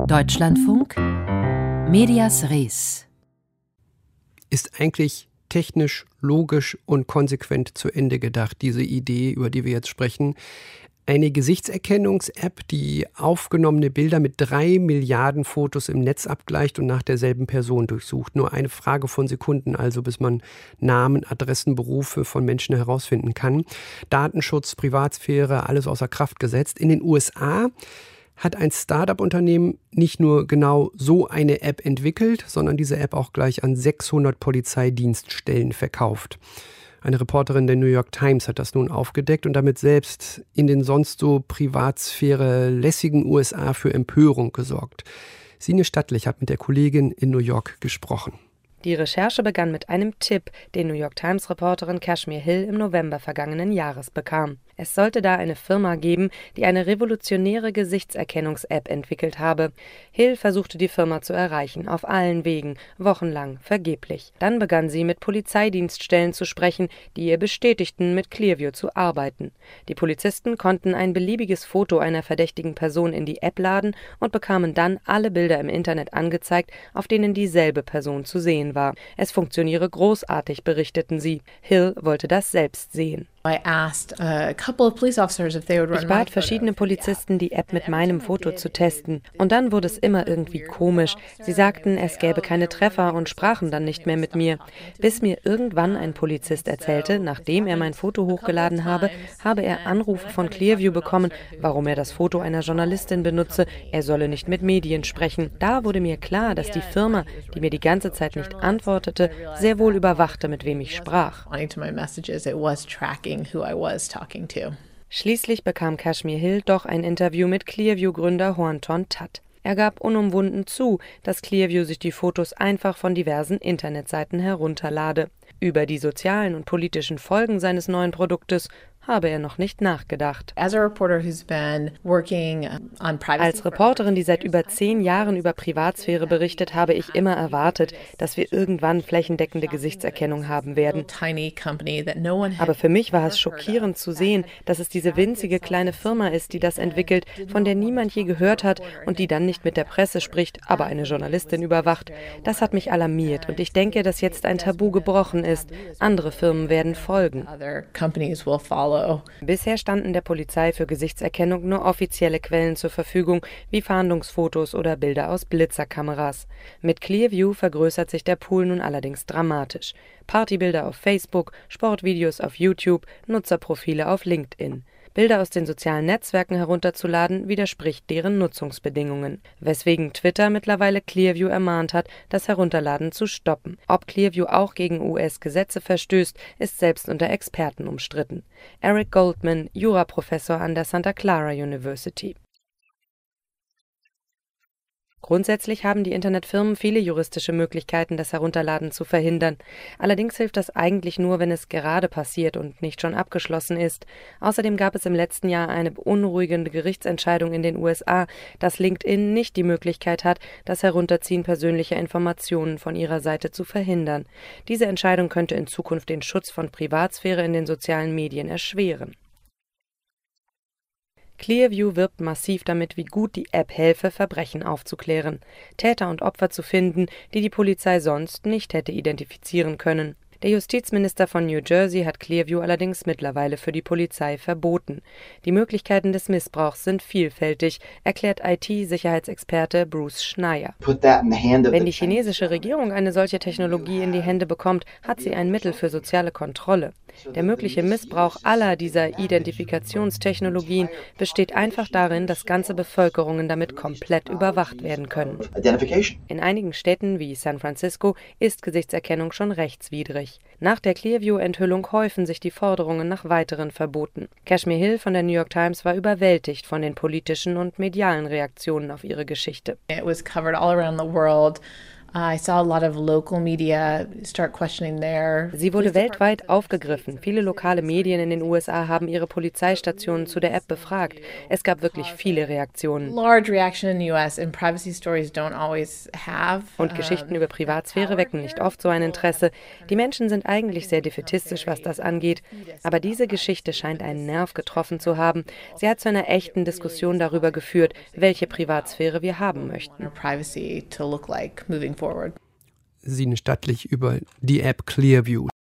Deutschlandfunk Medias Res ist eigentlich technisch, logisch und konsequent zu Ende gedacht, diese Idee, über die wir jetzt sprechen. Eine Gesichtserkennungs-App, die aufgenommene Bilder mit 3 Milliarden Fotos im Netz abgleicht und nach derselben Person durchsucht. Nur eine Frage von Sekunden also, bis man Namen, Adressen, Berufe von Menschen herausfinden kann. Datenschutz, Privatsphäre, alles außer Kraft gesetzt. In den USA hat ein Start-up-Unternehmen nicht nur genau so eine App entwickelt, sondern diese App auch gleich an 600 Polizeidienststellen verkauft. Eine Reporterin der New York Times hat das nun aufgedeckt und damit selbst in den sonst so privatsphäre-lässigen USA für Empörung gesorgt. Sine Stattlich hat mit der Kollegin in New York gesprochen. Die Recherche begann mit einem Tipp, den New York Times-Reporterin Kashmir Hill im November vergangenen Jahres bekam. Es sollte da eine Firma geben, die eine revolutionäre Gesichtserkennungs-App entwickelt habe. Hill versuchte die Firma zu erreichen, auf allen Wegen, wochenlang, vergeblich. Dann begann sie mit Polizeidienststellen zu sprechen, die ihr bestätigten, mit Clearview zu arbeiten. Die Polizisten konnten ein beliebiges Foto einer verdächtigen Person in die App laden und bekamen dann alle Bilder im Internet angezeigt, auf denen dieselbe Person zu sehen war. Es funktioniere großartig, berichteten sie. Hill wollte das selbst sehen. Ich bat verschiedene Polizisten, die App mit meinem Foto zu testen. Und dann wurde es immer irgendwie komisch. Sie sagten, es gäbe keine Treffer und sprachen dann nicht mehr mit mir. Bis mir irgendwann ein Polizist erzählte, nachdem er mein Foto hochgeladen habe, habe er Anrufe von Clearview bekommen, warum er das Foto einer Journalistin benutze, er solle nicht mit Medien sprechen. Da wurde mir klar, dass die Firma, die mir die ganze Zeit nicht antwortete, sehr wohl überwachte, mit wem ich sprach. Schließlich bekam Kashmir Hill doch ein Interview mit Clearview-Gründer Hoan-Ton That. Er gab unumwunden zu, dass Clearview sich die Fotos einfach von diversen Internetseiten herunterlade. Über die sozialen und politischen Folgen seines neuen Produktes habe er noch nicht nachgedacht. Als Reporterin, die seit über 10 Jahren über Privatsphäre berichtet, habe ich immer erwartet, dass wir irgendwann flächendeckende Gesichtserkennung haben werden. Aber für mich war es schockierend zu sehen, dass es diese winzige kleine Firma ist, die das entwickelt, von der niemand je gehört hat und die dann nicht mit der Presse spricht, aber eine Journalistin überwacht. Das hat mich alarmiert und ich denke, dass jetzt ein Tabu gebrochen ist. Andere Firmen werden folgen. Bisher standen der Polizei für Gesichtserkennung nur offizielle Quellen zur Verfügung, wie Fahndungsfotos oder Bilder aus Blitzerkameras. Mit Clearview vergrößert sich der Pool nun allerdings dramatisch. Partybilder auf Facebook, Sportvideos auf YouTube, Nutzerprofile auf LinkedIn. Bilder aus den sozialen Netzwerken herunterzuladen, widerspricht deren Nutzungsbedingungen, weswegen Twitter mittlerweile Clearview ermahnt hat, das Herunterladen zu stoppen. Ob Clearview auch gegen US-Gesetze verstößt, ist selbst unter Experten umstritten. Eric Goldman, Juraprofessor an der Santa Clara University. Grundsätzlich haben die Internetfirmen viele juristische Möglichkeiten, das Herunterladen zu verhindern. Allerdings hilft das eigentlich nur, wenn es gerade passiert und nicht schon abgeschlossen ist. Außerdem gab es im letzten Jahr eine beunruhigende Gerichtsentscheidung in den USA, dass LinkedIn nicht die Möglichkeit hat, das Herunterziehen persönlicher Informationen von ihrer Seite zu verhindern. Diese Entscheidung könnte in Zukunft den Schutz von Privatsphäre in den sozialen Medien erschweren. Clearview wirbt massiv damit, wie gut die App helfe, Verbrechen aufzuklären, Täter und Opfer zu finden, die die Polizei sonst nicht hätte identifizieren können. Der Justizminister von New Jersey hat Clearview allerdings mittlerweile für die Polizei verboten. Die Möglichkeiten des Missbrauchs sind vielfältig, erklärt IT-Sicherheitsexperte Bruce Schneier. Wenn die chinesische Regierung eine solche Technologie in die Hände bekommt, hat sie ein Mittel für soziale Kontrolle. Der mögliche Missbrauch aller dieser Identifikationstechnologien besteht einfach darin, dass ganze Bevölkerungen damit komplett überwacht werden können. In einigen Städten wie San Francisco ist Gesichtserkennung schon rechtswidrig. Nach der Clearview-Enthüllung häufen sich die Forderungen nach weiteren Verboten. Kashmir Hill von der New York Times war überwältigt von den politischen und medialen Reaktionen auf ihre Geschichte. Sie wurde weltweit aufgegriffen. Viele lokale Medien in den USA haben ihre Polizeistationen zu der App befragt. Es gab wirklich viele Reaktionen. Und Geschichten über Privatsphäre wecken nicht oft so ein Interesse. Die Menschen sind eigentlich sehr defätistisch, was das angeht. Aber diese Geschichte scheint einen Nerv getroffen zu haben. Sie hat zu einer echten Diskussion darüber geführt, welche Privatsphäre wir haben möchten. Sine Stattlich über die App Clearview.